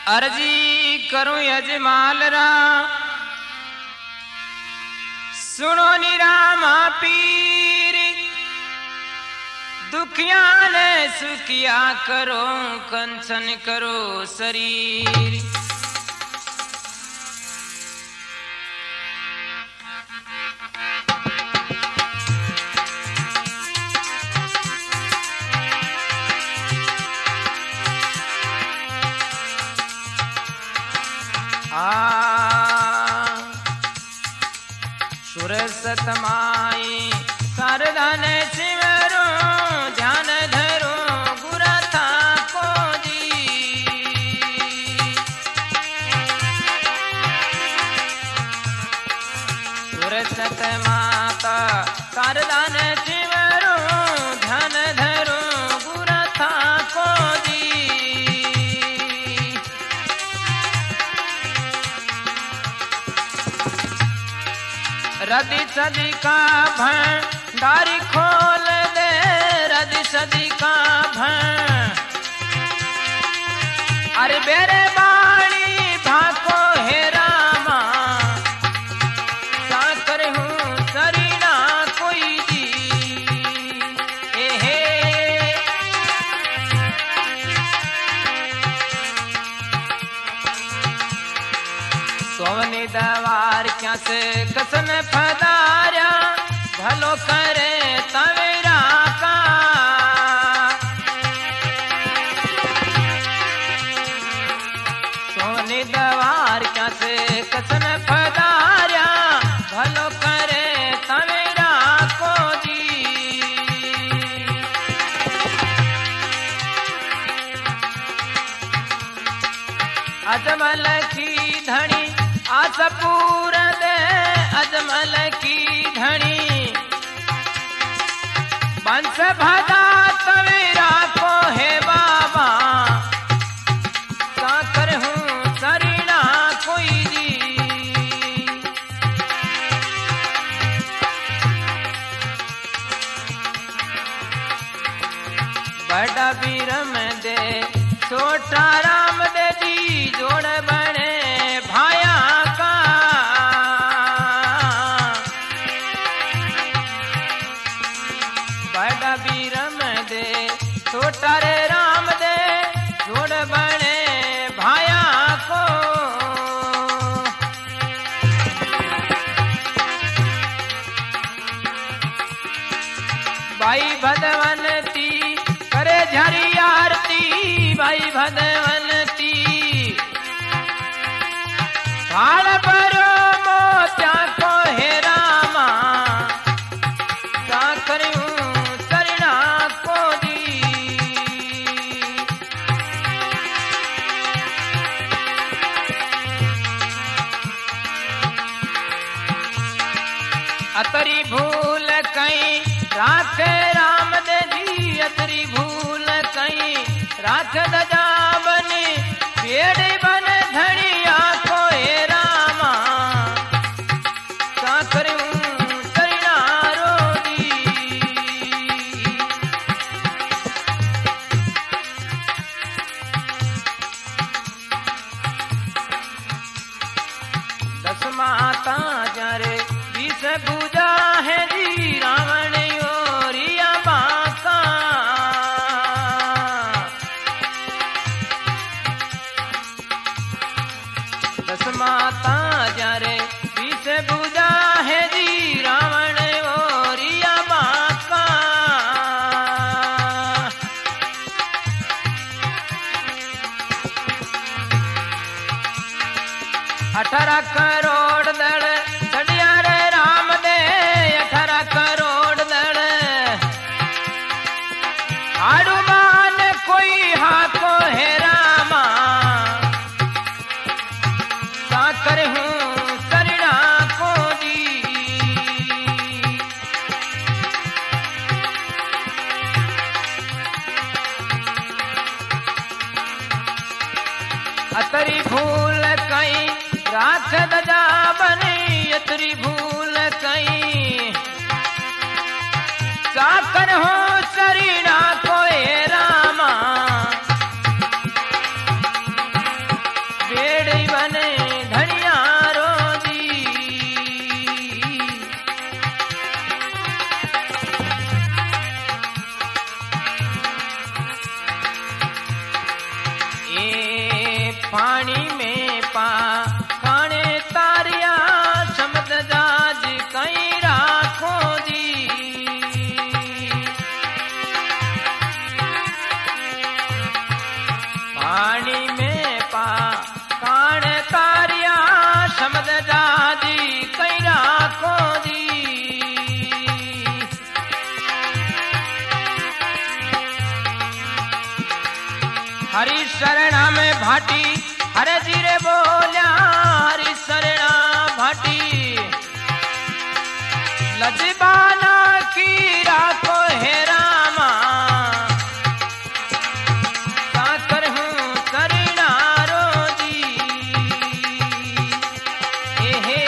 अर्जी करूं यजमाल रा सुनो निरामा पीर दुखिया ने सुखिया करो कंचन करो शरीर सुरसत माई सरदान सिमरो ध्यान धरो गुरथा को जी सुरसत माता सरदान सिमरो ध्यान धरो गुरथा को जी रदी सदी का भंडारी खोल दे रदी सदी का अरे बेरे बाणी भाको हे रामा साकर हूँ सरीना कोई दी हे सोवनी दवार क्या से कसन फदार्या भलो करे तवेरा का सोनी दवार क्या से कसन फदार्या भलो करे तवेरा को जी अजमल की धनी आस पूर दे अजमल की धनी बंस भदा तवेरा को हे बाबा साकर हूँ सरीना कोई जी बड़ा बीरम दे छोटा राम दे दी जोड़ बने भाया का बड़ा बीरम दे छोटा रे राम दे जोड़ बने भाया को भाई भदवनती करे झरी आरती भाई भदवनती भाल परो मोत्या को हे रामा साकर हूँ सरीना को दी अतरी भूल कहीं राख राम दे जी अतरी भूल कहीं राख दजा बने पेड़ बन धड़िया को हे रामा साकर हूँ सरीना रोदी दस माता जरे बीस पूजा है जी रावण ओरिया बाका दस माता जरे बीस पूजा है जी रावण ओरिया बाका 18 करोड़ दड़ चढ़िया रे राम दे 18 करोड़ दड़ हनुमान कोई हाथो हे रामा साकर हूँ सरीना को दी अतरी भूल कहीं राख दजा बनी अतरी भूल कहीं साकर हो सरीना को हे रामा पानी में पा काने तारिया शब्द जाज कई राखो जी पानी में पा काने तारिया शब्द जाजी कई राखो जी हरि शरणा में भाटी हरे जी रे बोल्या हरि शरणा भाटी लजबाना की राखो हे रामा साकर हूँ करिणारो जी हे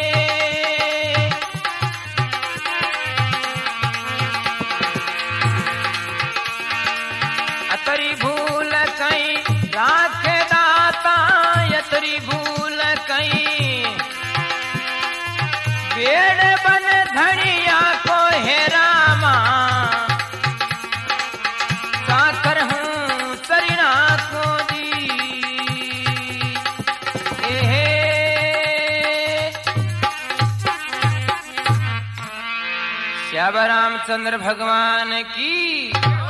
अतरी भूल कहीं राखे दाता यतरी भूल कहीं बेड़ बन धनिया को हे रामा साकर हूँ सरिणा को दी हे श्याम रामचंद्र भगवान की